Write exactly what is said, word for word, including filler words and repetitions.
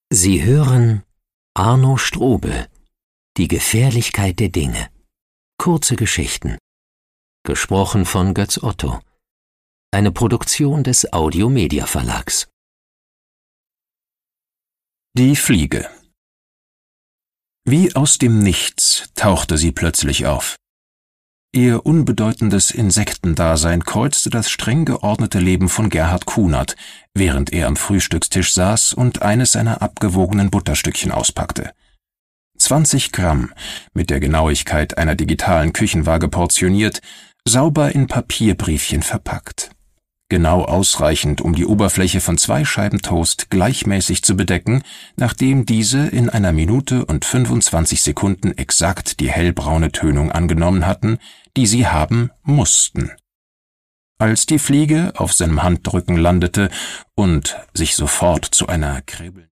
Sie hören Arno Strobel, Die Gefährlichkeit der Dinge. Kurze Geschichten. Gesprochen von Götz Otto. Eine Produktion des Audio-Media Verlags. Die Fliege. Wie aus dem Nichts tauchte sie plötzlich auf. Ihr unbedeutendes Insektendasein kreuzte das streng geordnete Leben von Gerhard Kunert, während er am Frühstückstisch saß und eines seiner abgewogenen Butterstückchen auspackte. Zwanzig Gramm, mit der Genauigkeit einer digitalen Küchenwaage portioniert, sauber in Papierbriefchen verpackt. Genau ausreichend, um die Oberfläche von zwei Scheiben Toast gleichmäßig zu bedecken, nachdem diese in einer Minute und fünfundzwanzig Sekunden exakt die hellbraune Tönung angenommen hatten, die sie haben mussten. Als die Fliege auf seinem Handrücken landete und sich sofort zu einer kribbelnden